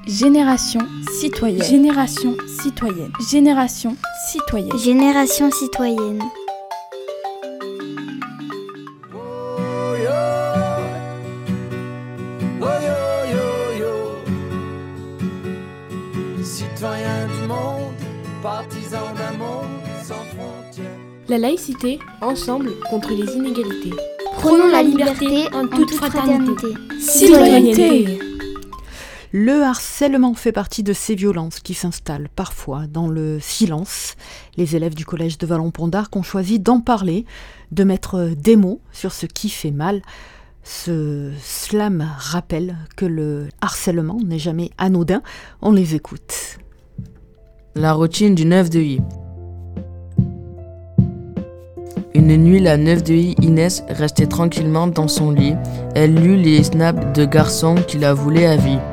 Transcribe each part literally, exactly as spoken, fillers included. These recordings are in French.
Génération citoyenne. Génération citoyenne. Génération citoyenne. Génération citoyenne. Citoyens du monde, partisans d'un monde sans frontières. La laïcité, ensemble contre les inégalités. Prônons la liberté en toute fraternité. Citoyenneté. Le harcèlement fait partie de ces violences qui s'installent parfois dans le silence. Les élèves du collège de Vallon-Pont d'Arc ont choisi d'en parler, de mettre des mots sur ce qui fait mal. Ce slam rappelle que le harcèlement n'est jamais anodin. On les écoute. La routine du neuf de I. Une nuit, la neuf de I, Inès, restait tranquillement dans son lit. Elle lut les snaps de garçons qui la voulaient à vie.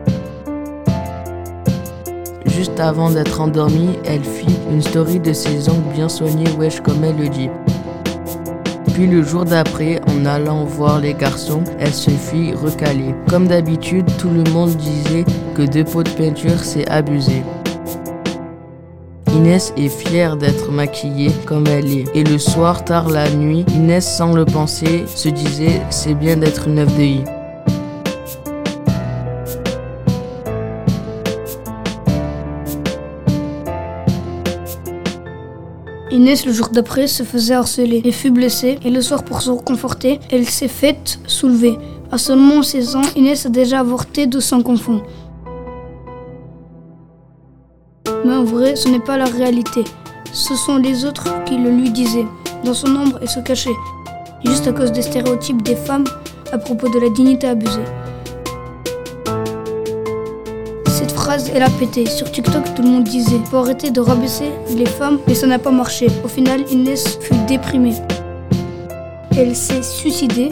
Juste avant d'être endormie, elle fit une story de ses ongles bien soignés, wesh comme elle le dit. Puis le jour d'après, en allant voir les garçons, elle se fit recaler. Comme d'habitude, tout le monde disait que deux pots de peinture, c'est abusé. Inès est fière d'être maquillée comme elle est. Et le soir, tard la nuit, Inès, sans le penser, se disait « c'est bien d'être une neuf de I ». Inès, le jour d'après, se faisait harceler et fut blessée. Et le soir, pour se réconforter, elle s'est faite soulever. À seulement seize ans, Inès a déjà avorté de son enfant. Mais en vrai, ce n'est pas la réalité. Ce sont les autres qui le lui disaient. Dans son ombre, elle se cachait. Juste à cause des stéréotypes des femmes à propos de la dignité abusée. Cette phrase, elle a pété. Sur TikTok, tout le monde disait « faut arrêter de rabaisser les femmes », mais ça n'a pas marché. Au final, Inès fut déprimée. Elle s'est suicidée.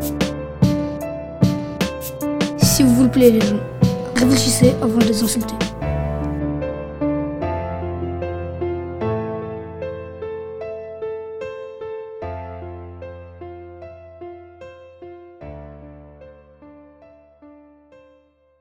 S'il vous plaît, les gens, réfléchissez avant de les insulter.